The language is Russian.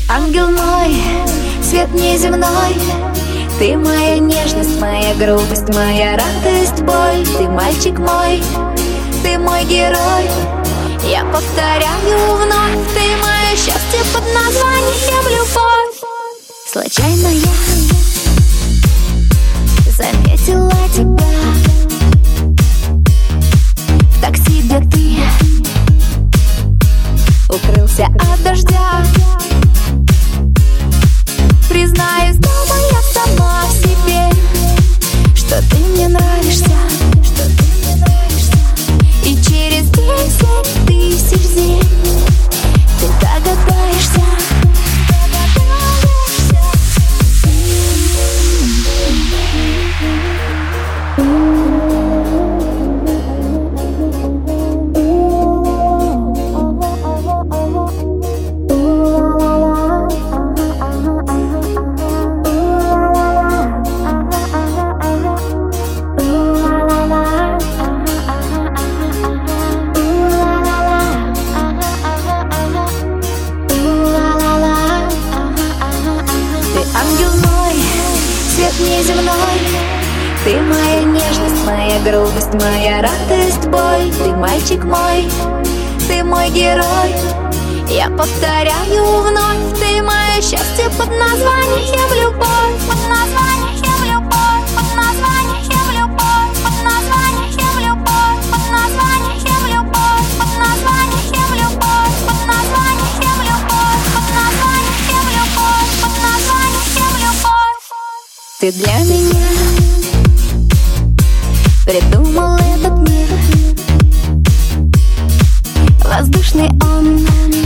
ангел мой, свет неземной. Ты моя нежность, моя грубость, моя радость, боль. Ты мальчик мой, ты мой герой. Я повторяю вновь, ты мое счастье под названием любовь. Случайно я заметила тебя в такси, где ты укрылся от дождя. Признаюсь, дома я сама в себе, что ты мне нравишься, что ты мне нравишься. И через 10 тысяч зим ты догадаешься. Неземной. Ты моя нежность, моя грубость, моя радость, боль. Ты мальчик мой, ты мой герой. Я повторяю вновь, ты мое счастье под названием любовь. Под названием любовь, под названием любовь, под названием любовь, под названием любовь, под названием любовь, под названием любовь, под названием любовь, под названием любовь. Ты для меня придумал этот мир. Воздушный он,